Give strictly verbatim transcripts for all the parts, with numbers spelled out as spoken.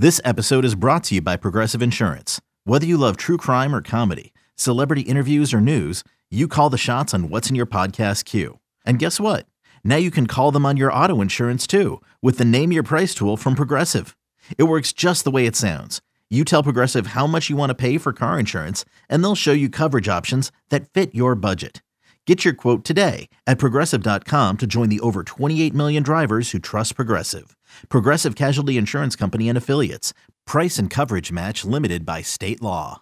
This episode is brought to you by Progressive Insurance. Whether you love true crime or comedy, celebrity interviews or news, you call the shots on what's in your podcast queue. And guess what? Now you can call them on your auto insurance too with the Name Your Price tool from Progressive. It works just the way it sounds. You tell Progressive how much you want to pay for car insurance, and they'll show you coverage options that fit your budget. Get your quote today at progressive dot com to join the over twenty-eight million drivers who trust Progressive. Progressive Casualty Insurance Company and Affiliates. Price and coverage match limited by state law.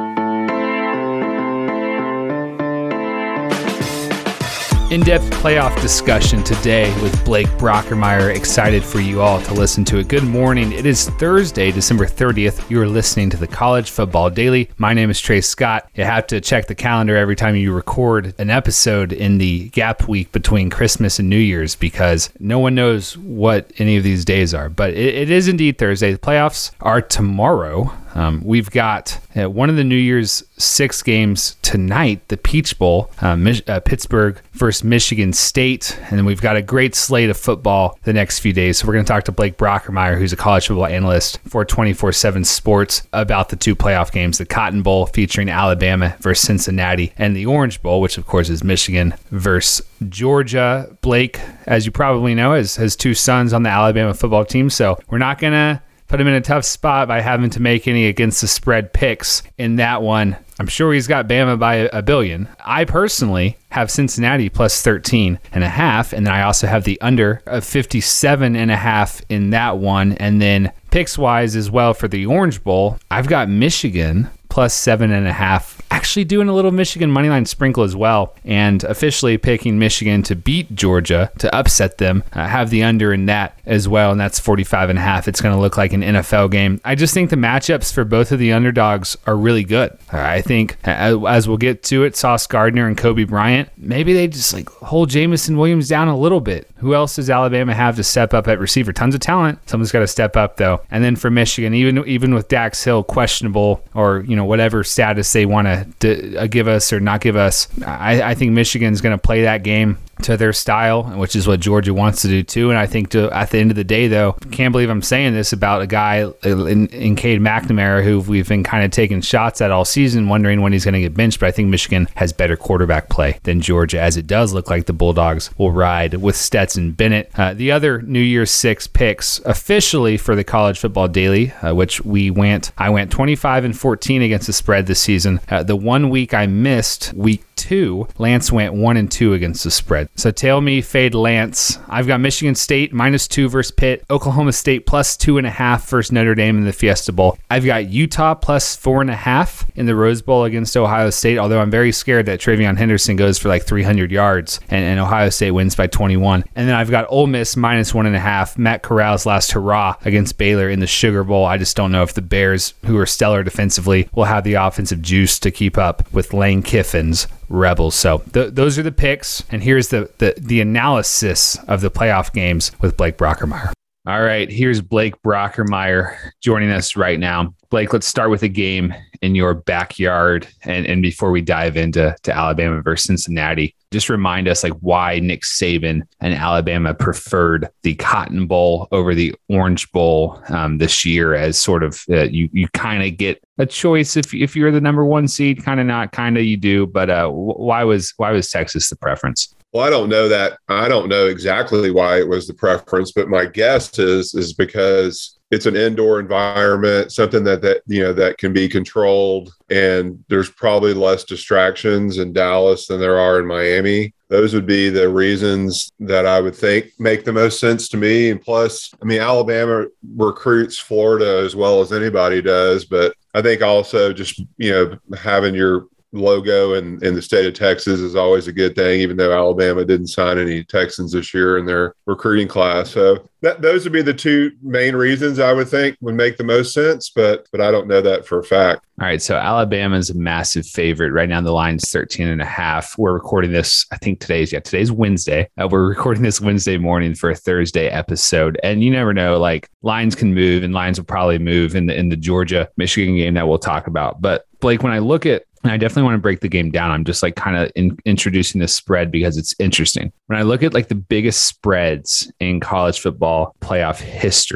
In-depth playoff discussion today with Blake Brockermeyer. Excited for you all to listen to it. Good morning. It is Thursday, December thirtieth. You are listening to the College Football Daily. My name is Trey Scott. You have to check the calendar every time you record an episode in the gap week between Christmas and New Year's because no one knows what any of these days are. But it, it is indeed Thursday. The playoffs are tomorrow. Um, we've got uh, one of the New Year's six games tonight, the Peach Bowl, uh, Mich- uh, Pittsburgh versus Michigan State. And then we've got a great slate of football the next few days. So we're going to talk to Blake Brockermeyer, who's a college football analyst for twenty-four seven Sports, about the two playoff games, the Cotton Bowl featuring Alabama versus Cincinnati, and the Orange Bowl, which of course is Michigan versus Georgia. Blake, as you probably know, has, has two sons on the Alabama football team. So we're not going to put him in a tough spot by having to make any against the spread picks in that one. I'm sure he's got Bama by a billion. I personally have Cincinnati plus thirteen and a half, and then I also have the under of fifty-seven and a half in that one. And then picks wise as well for the Orange Bowl, I've got Michigan plus seven and a half. Actually doing a little Michigan moneyline sprinkle as well, and officially picking Michigan to beat Georgia, to upset them. I have the under in that as well, and that's forty-five and a half. It's going to look like an N F L game. I just think the matchups for both of the underdogs are really good. I think, as we'll get to it, Sauce Gardner and Kobe Bryant, maybe they just like hold Jamison Williams down a little bit. Who else does Alabama have to step up at receiver? Tons of talent. Someone's got to step up though. And then for Michigan, even even with Dax Hill questionable, or you know whatever status they want to to give us or not give us, I, I think Michigan's going to play that game to their style, which is what Georgia wants to do too. And I think to, at the end of the day, though, can't believe I'm saying this about a guy in, in Cade McNamara who we've been kind of taking shots at all season, wondering when he's going to get benched. But I think Michigan has better quarterback play than Georgia, as it does look like the Bulldogs will ride with Stetson Bennett. Uh, the other New Year's Six picks officially for the College Football Daily, uh, which we went, I went twenty-five and fourteen against the spread this season. Uh, the one week I missed, week two, Lance went one and two against the spread. So tail me, fade Lance. I've got Michigan State minus two versus Pitt, Oklahoma State plus two and a half versus Notre Dame in the Fiesta Bowl. I've got Utah plus four and a half in the Rose Bowl against Ohio State, although I'm very scared that Travion Henderson goes for like three hundred yards and, and Ohio State wins by twenty-one. And then I've got Ole Miss minus one and a half, Matt Corral's last hurrah against Baylor in the Sugar Bowl. I just don't know if the Bears, who are stellar defensively, will have the offensive juice to keep up with Lane Kiffin's Rebels. So th- those are the picks, and here's the, the the analysis of the playoff games with Blake Brockermeyer. All right, here's Blake Brockermeyer joining us right now. Blake, let's start with a game in your backyard, and, and before we dive into to Alabama versus Cincinnati, just remind us like why Nick Saban and Alabama preferred the Cotton Bowl over the Orange Bowl um, this year, as sort of uh, you you kind of get a choice if if you're the number one seed, kind of not, kind of you do, but uh, why was why was Texas the preference? Well, I don't know that. I don't know exactly why it was the preference, but my guess is is because it's an indoor environment, something that, that you know that can be controlled, and there's probably less distractions in Dallas than there are in Miami. Those would be the reasons that I would think make the most sense to me. And plus, I mean, Alabama recruits Florida as well as anybody does, but I think also just, you know, having your logo in, in the state of Texas is always a good thing, even though Alabama didn't sign any Texans this year in their recruiting class. So that, those would be the two main reasons I would think would make the most sense, but but I don't know that for a fact. All right, so Alabama's a massive favorite. Right now the line's thirteen and a half. We're recording this, I think today's, yeah, today's Wednesday. Uh, we're recording this Wednesday morning for a Thursday episode. And you never know, like lines can move, and lines will probably move in the in the Georgia-Michigan game that we'll talk about. But Blake, when I look at, and I definitely want to break the game down, I'm just like kind of in, introducing this spread because it's interesting. When I look at like the biggest spreads in college football playoff history,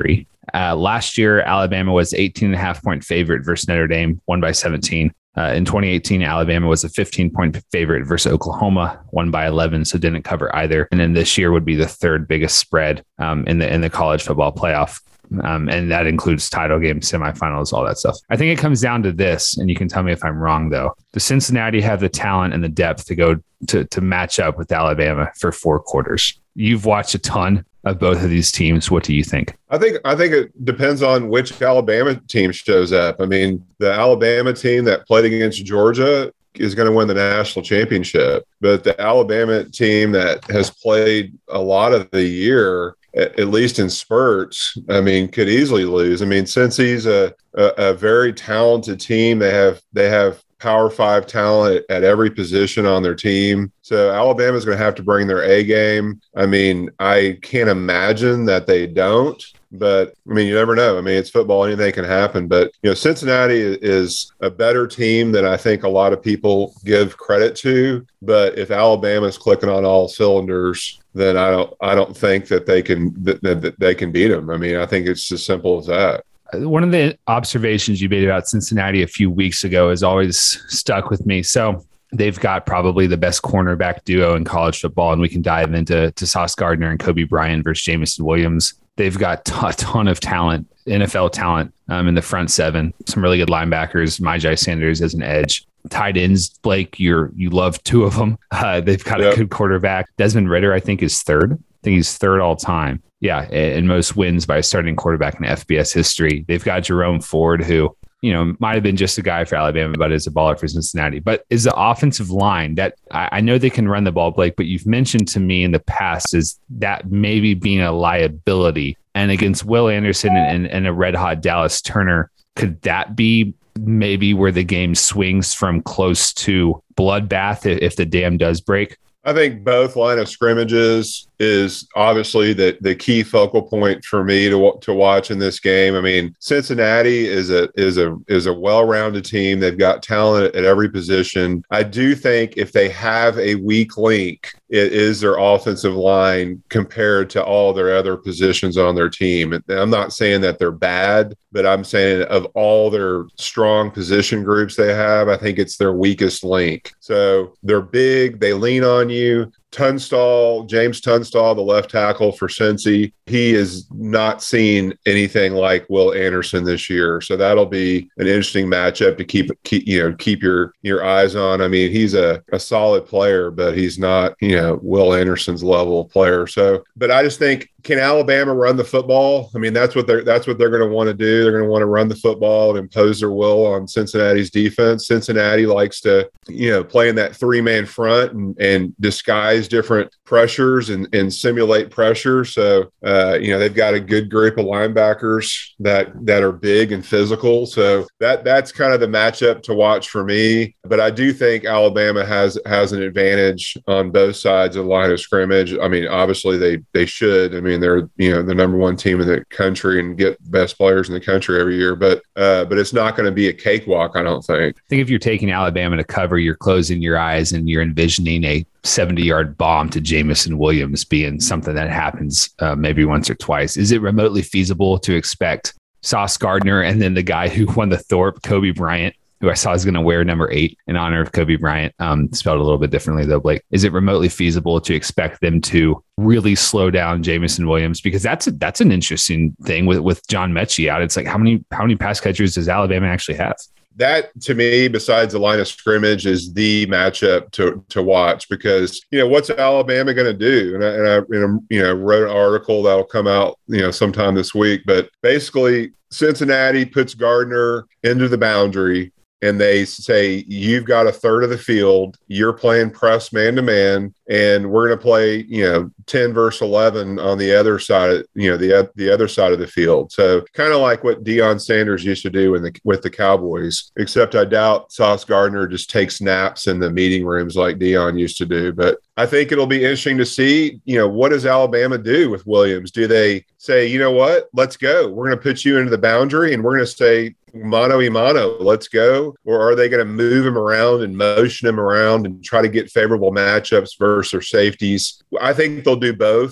Uh, last year, Alabama was eighteen and a half point favorite versus Notre Dame, won by seventeen. Uh, in twenty eighteen, Alabama was a fifteen point favorite versus Oklahoma, won by eleven, so didn't cover either. And then this year would be the third biggest spread um, in the in the college football playoff. Um, and that includes title games, semifinals, all that stuff. I think it comes down to this, and you can tell me if I'm wrong, though. Does Cincinnati have the talent and the depth to go to, to match up with Alabama for four quarters? You've watched a ton of both of these teams. What do you think? I think I think it depends on which Alabama team shows up. I mean, the Alabama team that played against Georgia is going to win the national championship, but the Alabama team that has played a lot of the year, at least in spurts, I mean, could easily lose. I mean, Cincy's a, a, a very talented team. They have they have Power Five talent at every position on their team. So Alabama's going to have to bring their A game. I mean, I can't imagine that they don't. But, I mean, you never know. I mean, it's football. Anything can happen. But, you know, Cincinnati is a better team than I think a lot of people give credit to. But if Alabama's clicking on all cylinders, then I don't I don't think that they can that, that they can beat them. I mean, I think it's as simple as that. One of the observations you made about Cincinnati a few weeks ago has always stuck with me. So they've got probably the best cornerback duo in college football, and we can dive into to Sauce Gardner and Kobe Bryant versus Jameson Williams. They've got a ton of talent, N F L talent um, in the front seven, some really good linebackers, Myjai Sanders as an edge. Tight ends, Blake, you're, you love two of them. Uh, they've got yep. a good quarterback. Desmond Ridder, I think, is third. I think he's third all time. Yeah, and most wins by a starting quarterback in F B S history. They've got Jerome Ford, who, you know, might have been just a guy for Alabama, but is a baller for Cincinnati. But is the offensive line that I, I know they can run the ball, Blake, but you've mentioned to me in the past is that maybe being a liability. And against Will Anderson and, and a red hot Dallas Turner, could that be maybe where the game swings from close to bloodbath if, if the dam does break? I think both line of scrimmages is obviously the, the key focal point for me to to watch in this game. I mean, Cincinnati is a is a is a well-rounded team. They've got talent at every position. I do think if they have a weak link, it is their offensive line compared to all their other positions on their team. And I'm not saying that they're bad, but I'm saying of all their strong position groups they have, I think it's their weakest link. So they're big, they lean on you. Tunstall, James Tunstall, the left tackle for Cincy, he is not seen anything like Will Anderson this year. So that'll be an interesting matchup to keep, keep you know, keep your your eyes on. I mean, he's a, a solid player, but he's not, you know, Will Anderson's level of player. So, but I just think, can Alabama run the football? I mean, that's what they're that's what they're going to want to do. They're going to want to run the football and impose their will on Cincinnati's defense. Cincinnati likes to, you know, play in that three-man front and, and disguise different pressures and, and simulate pressure. So, uh, you know, they've got a good group of linebackers that that are big and physical. So that that's kind of the matchup to watch for me. But I do think Alabama has has an advantage on both sides of the line of scrimmage. I mean, obviously they they should. I mean, I mean, they're, you know, the number one team in the country and get best players in the country every year, but uh, but it's not going to be a cakewalk, I don't think. I think if you're taking Alabama to cover, you're closing your eyes and you're envisioning a seventy-yard bomb to Jameson Williams being something that happens uh, maybe once or twice. Is it remotely feasible to expect Sauce Gardner and then the guy who won the Thorpe, Kobe Bryant, who I saw is going to wear number eight in honor of Kobe Bryant, um, spelled a little bit differently though, Blake. Is it remotely feasible to expect them to really slow down Jameson Williams? Because that's a, that's an interesting thing with, with John Mechie out. It's like, how many, how many pass catchers does Alabama actually have? That, to me, besides the line of scrimmage, is the matchup to to watch because, you know, what's Alabama going to do? And I, and I, you know, wrote an article that'll come out, you know, sometime this week. But basically, Cincinnati puts Gardner into the boundary, and they say, you've got a third of the field, you're playing press man-to-man, and we're going to play, you know, ten versus eleven on the other side, of, you know, the the other side of the field. So kind of like what Deion Sanders used to do in the, with the Cowboys, except I doubt Sauce Gardner just takes naps in the meeting rooms like Deion used to do. But I think it'll be interesting to see, you know, what does Alabama do with Williams? Do they say, you know what, let's go. We're going to put you into the boundary and we're going to say, mano y mano, let's go? Or are they going to move him around and motion him around and try to get favorable matchups versus their safeties? I think they'll do both.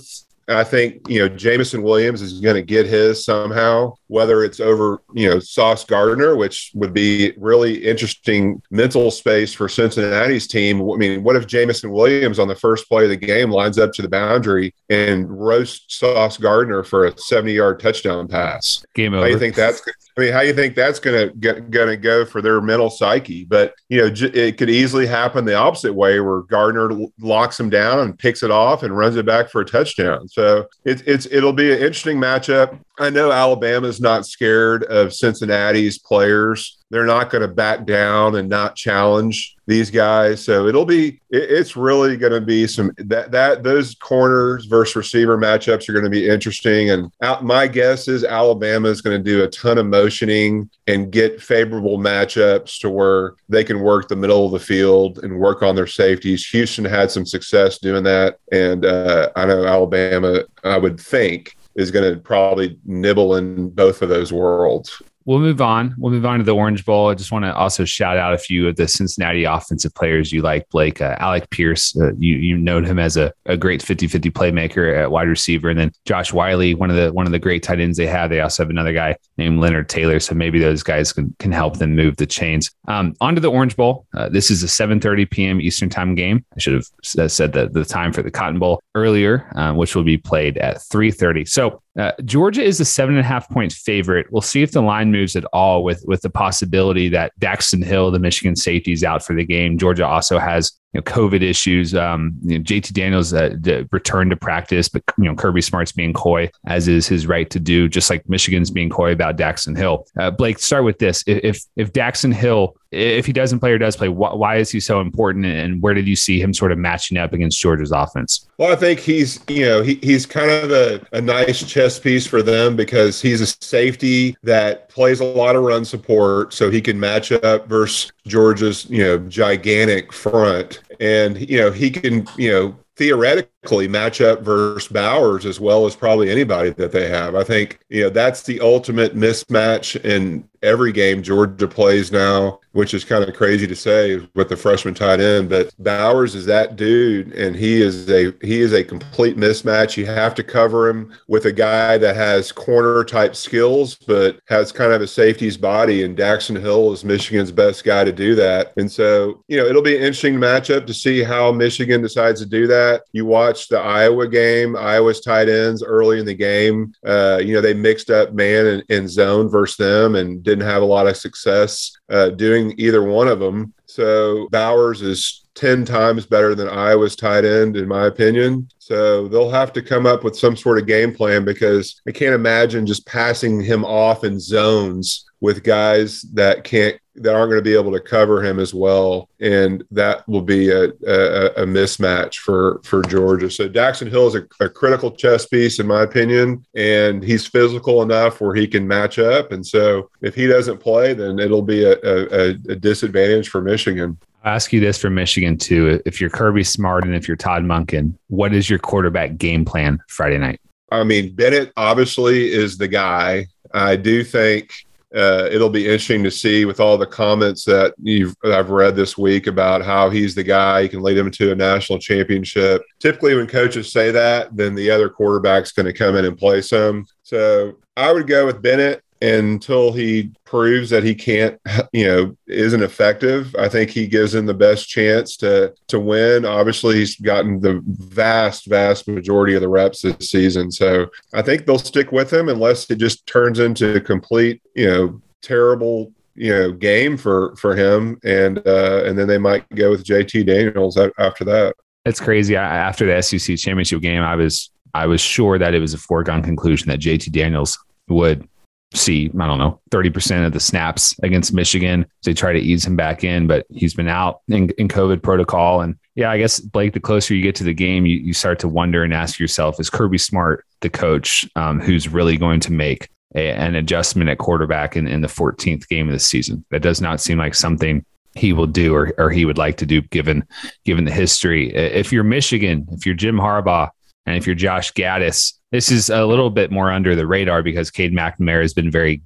I think, you know, Jameson Williams is going to get his somehow, whether it's over, you know, Sauce Gardner, which would be really interesting mental space for Cincinnati's team. I mean, what if Jameson Williams on the first play of the game lines up to the boundary and roasts Sauce Gardner for a seventy-yard touchdown pass? Game over. How do you think that's I mean, how do you think that's going to going to go for their mental psyche? But, you know, j- it could easily happen the opposite way where Gardner l- locks him down and picks it off and runs it back for a touchdown. So it, it's it'll be an interesting matchup. I know Alabama's not scared of Cincinnati's players. They're not going to back down and not challenge these guys. So it'll be, it, it's really going to be some, that, that those corners versus receiver matchups are going to be interesting. And out, my guess is Alabama is going to do a ton of motioning and get favorable matchups to where they can work the middle of the field and work on their safeties. Houston had some success doing that. And uh, I know Alabama, I would think, is going to probably nibble in both of those worlds. We'll move on. We'll move on to the Orange Bowl. I just want to also shout out a few of the Cincinnati offensive players you like, Blake. Uh, Alec Pierce, uh, you you know him as a, a great fifty-fifty playmaker at wide receiver. And then Josh Wiley, one of the one of the great tight ends they have. They also have another guy named Leonard Taylor. So maybe those guys can, can help them move the chains. Um, on to the Orange Bowl. Uh, this is a seven thirty p.m. Eastern time game. I should have said the, the time for the Cotton Bowl earlier, um, which will be played at three thirty. So Uh, Georgia is a seven and a half point favorite. We'll see if the line moves at all with, with the possibility that Daxton Hill, the Michigan safety, is out for the game. Georgia also has you know, COVID issues. Um, you know, J T Daniels uh, returned to practice, but you know Kirby Smart's being coy, as is his right to do, just like Michigan's being coy about Daxton Hill. Uh, Blake, start with this. If if Daxton Hill, if he doesn't play or does play, wh- why is he so important, and where did you see him sort of matching up against Georgia's offense? Well, I think he's, you know, he, he's kind of a, a nice chess piece for them because he's a safety that plays a lot of run support, so he can match up versus Georgia's, you know, gigantic front. And, you know, he can, you know, theoretically match up versus Bowers as well as probably anybody that they have. I think, you know, that's the ultimate mismatch in every game Georgia plays now, which is kind of crazy to say with the freshman tight end, but Bowers is that dude, and he is a he is a complete mismatch. You have to cover him with a guy that has corner type skills, but has kind of a safety's body, and Daxton Hill is Michigan's best guy to do that. And so, you know, it'll be an interesting matchup to see how Michigan decides to do that. You watch the Iowa game, Iowa's tight ends early in the game, uh, you know, they mixed up man and, and zone versus them and didn't have a lot of success uh, doing either one of them. So Bowers is ten times better than Iowa's tight end, in my opinion. So they'll have to come up with some sort of game plan because I can't imagine just passing him off in zones with guys that can't, that aren't going to be able to cover him as well. And that will be a, a, a mismatch for, for Georgia. So Daxton Hill is a, a critical chess piece, in my opinion, and he's physical enough where he can match up. And so if he doesn't play, then it'll be a, a, a disadvantage for Michigan. I'll ask you this for Michigan too. If you're Kirby Smart and if you're Todd Monken, what is your quarterback game plan Friday night? I mean, Bennett obviously is the guy. I do think uh, it'll be interesting to see with all the comments that you've I've read this week about how he's the guy, he can lead them to a national championship. Typically when coaches say that, then the other quarterback's going to come in and play some. So I would go with Bennett until he proves that he can't, you know, isn't effective. I think he gives him the best chance to to win. Obviously, he's gotten the vast, vast majority of the reps this season. So I think they'll stick with him unless it just turns into a complete, you know, terrible, you know, game for for him. And uh, and then they might go with J T Daniels after that. It's crazy. I, after the S E C championship game, I was I was sure that it was a foregone conclusion that J T Daniels would see, I don't know, thirty percent of the snaps against Michigan. They try to ease him back in, but he's been out in, in COVID protocol. And yeah, I guess, Blake, the closer you get to the game, you, you start to wonder and ask yourself, is Kirby Smart the coach um, who's really going to make a, an adjustment at quarterback in, in the fourteenth game of the season? That does not seem like something he will do or, or he would like to do given, given the history. If you're Michigan, if you're Jim Harbaugh, and if you're Josh Gaddis, this is a little bit more under the radar because Cade McNamara has been very good.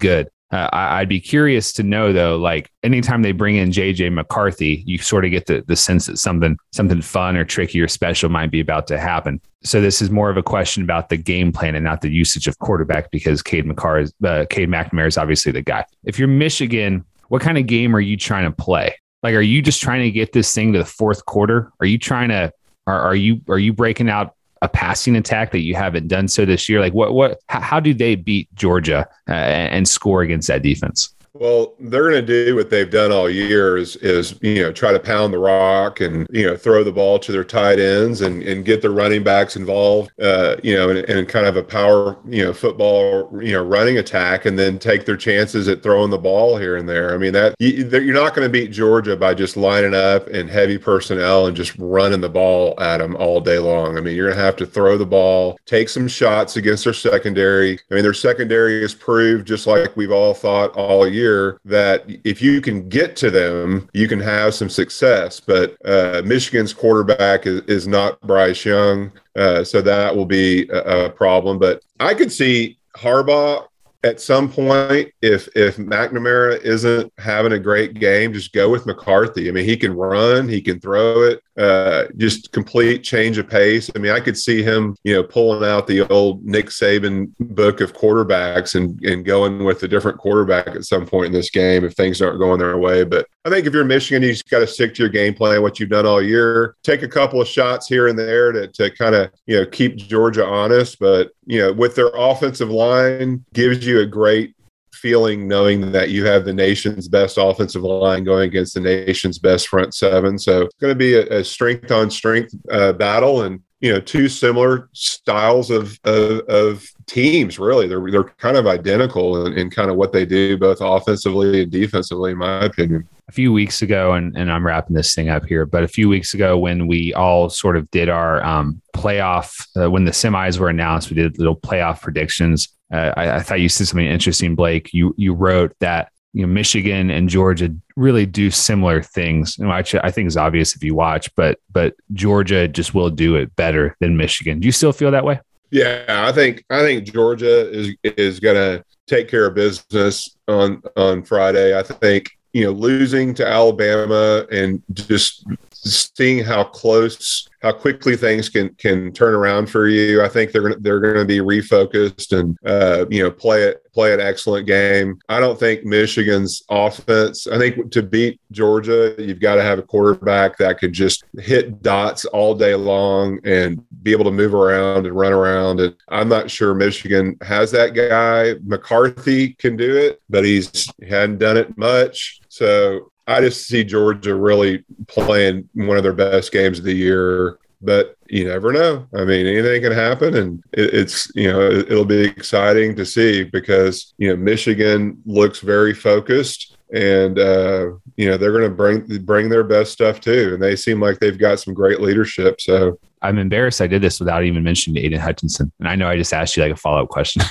Uh, I, I'd be curious to know though, like anytime they bring in J J McCarthy, you sort of get the, the sense that something, something fun or tricky or special might be about to happen. So this is more of a question about the game plan and not the usage of quarterback, because Cade McCarr is, uh, Cade McNamara is obviously the guy. If you're Michigan, what kind of game are you trying to play? Like, are you just trying to get this thing to the fourth quarter? Are you trying to, are, are you, are you breaking out a passing attack that you haven't done so this year? Like what, what, how, how do they beat Georgia uh, and score against that defense? Well, they're going to do what they've done all year is, is, you know, try to pound the rock and, you know, throw the ball to their tight ends and, and get their running backs involved, uh, you know, in, in kind of a power, you know, football, you know, running attack, and then take their chances at throwing the ball here and there. I mean, that you, you're not going to beat Georgia by just lining up in heavy personnel and just running the ball at them all day long. I mean, you're going to have to throw the ball, take some shots against their secondary. I mean, their secondary has proved, just like we've all thought all year, that if you can get to them, you can have some success. But uh, Michigan's quarterback is, is not Bryce Young, uh, so that will be a, a problem. But I could see Harbaugh at some point, if if McNamara isn't having a great game, just go with McCarthy. I mean, he can run, he can throw it, uh, just complete change of pace. I mean, I could see him, you know, pulling out the old Nick Saban book of quarterbacks and, and going with a different quarterback at some point in this game if things aren't going their way. But I think if you're Michigan, you just got to stick to your game plan, what you've done all year. Take a couple of shots here and there to, to kind of, you know, keep Georgia honest. But, you know, with their offensive line, gives you a great feeling knowing that you have the nation's best offensive line going against the nation's best front seven. So it's going to be a, a strength on strength uh, battle, and, you know, two similar styles of, of, of teams, really. They're, they're kind of identical in, in kind of what they do, both offensively and defensively, in my opinion. A few weeks ago, and, and I'm wrapping this thing up here, but a few weeks ago when we all sort of did our um, playoff, uh, when the semis were announced, we did little playoff predictions. Uh, I, I thought you said something interesting, Blake. You you wrote that, you know, Michigan and Georgia really do similar things, and which I think is obvious if you watch, but but Georgia just will do it better than Michigan. Do you still feel that way? Yeah, I think I think Georgia is is going to take care of business on on Friday. I think, you know, losing to Alabama and just seeing how close, how quickly things can can turn around for you. I think they're gonna they're gonna be refocused and uh, you know, play it play an excellent game. I don't think Michigan's offense. I think to beat Georgia, you've got to have a quarterback that could just hit dots all day long and be able to move around and run around. And I'm not sure Michigan has that guy. McCarthy can do it, but he's he hadn't done it much. So I just see Georgia really playing one of their best games of the year, but you never know. I mean, anything can happen, and it, it's, you know, it, it'll be exciting to see because, you know, Michigan looks very focused, and uh, you know, they're going to bring bring their best stuff too, and they seem like they've got some great leadership. So I'm embarrassed I did this without even mentioning Aiden Hutchinson, and I know I just asked you like a follow up question.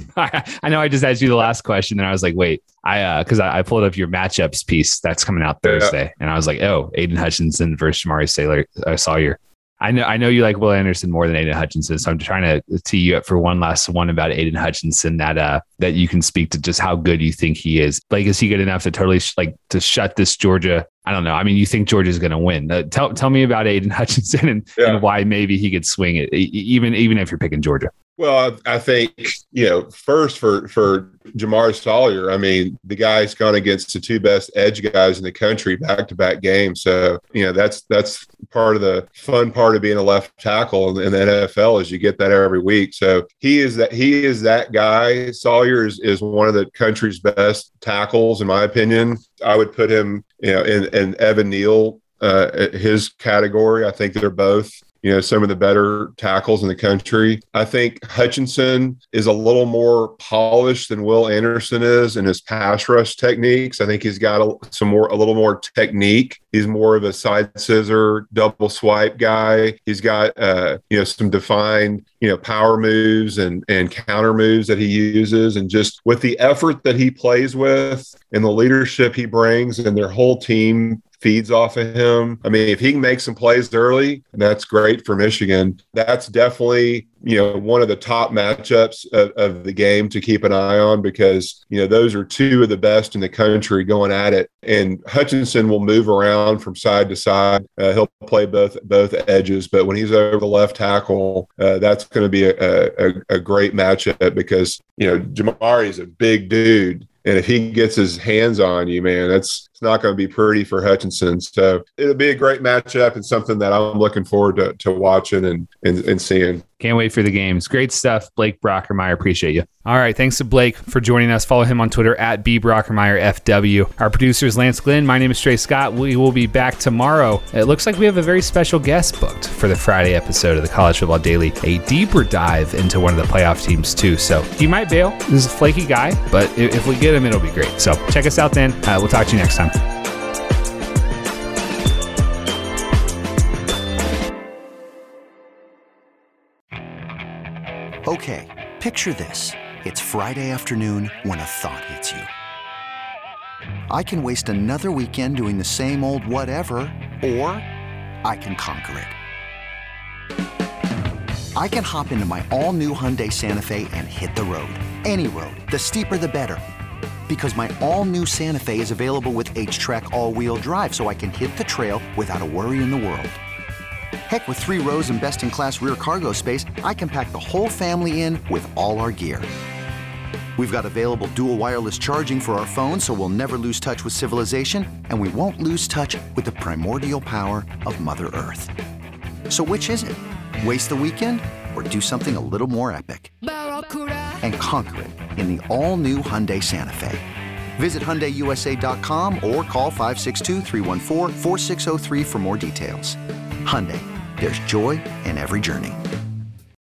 I know I just asked you the last question, and I was like, wait, I uh, because I, I pulled up your matchups piece that's coming out Thursday, yeah. And I was like, oh, Aiden Hutchinson versus Shamari Sailor, uh, Sawyer. I know I know you like Will Anderson more than Aiden Hutchinson, so I'm trying to tee you up for one last one about Aiden Hutchinson that uh that you can speak to just how good you think he is. Like, is he good enough to totally sh- like to shut this Georgia? I don't know. I mean, you think Georgia's going to win? Uh, tell tell me about Aiden Hutchinson and, yeah. and why maybe he could swing it, even even if you're picking Georgia. Well, I, I think, you know, first for, for Jamar Sawyer, I mean, the guy's gone against the two best edge guys in the country back-to-back games. So, you know, that's that's part of the fun part of being a left tackle in the N F L is you get that every week. So he is that he is that guy. Sawyer is, is one of the country's best tackles, in my opinion. I would put him, you know, in, in Evan Neal, uh, his category. I think they're both, you know, some of the better tackles in the country. I think Hutchinson is a little more polished than Will Anderson is in his pass rush techniques. I think he's got a, some more, a little more technique. He's more of a side scissor, double swipe guy. He's got, uh, you know, some defined, you know, power moves and, and counter moves that he uses. And just with the effort that he plays with and the leadership he brings and their whole team feeds off of him. I mean, if he can make some plays early, that's great for Michigan. That's definitely, you know, one of the top matchups of, of the game to keep an eye on, because, you know, those are two of the best in the country going at it. And Hutchinson will move around from side to side. Uh, he'll play both both edges, but when he's over the left tackle, uh, that's going to be a, a, a great matchup, because, you know, Jamari is a big dude. And if he gets his hands on you, man, that's it's not going to be pretty for Hutchinson. So it'll be a great matchup and something that I'm looking forward to, to watching and, and, and seeing. Can't wait for the games. Great stuff, Blake Brockermeyer. Appreciate you. All right. Thanks to Blake for joining us. Follow him on Twitter at B Brockermeyer F W. Our producer is Lance Glenn. My name is Trey Scott. We will be back tomorrow. It looks like we have a very special guest booked for the Friday episode of the College Football Daily, a deeper dive into one of the playoff teams too. So he might bail. This is a flaky guy, but if we get him, it'll be great. So check us out then. Uh, we'll talk to you next time. Okay, picture this. It's Friday afternoon when a thought hits you. I can waste another weekend doing the same old whatever, or I can conquer it. I can hop into my all-new Hyundai Santa Fe and hit the road. Any road. The steeper, the better. Because my all-new Santa Fe is available with H-Track all-wheel drive, so I can hit the trail without a worry in the world. Heck, with three rows and best-in-class rear cargo space, I can pack the whole family in with all our gear. We've got available dual wireless charging for our phones, so we'll never lose touch with civilization, and we won't lose touch with the primordial power of Mother Earth. So which is it? Waste the weekend or do something a little more epic? And conquer it in the all-new Hyundai Santa Fe. Visit Hyundai U S A dot com or call five six two, three one four, four six zero three for more details. Hyundai. There's joy in every journey.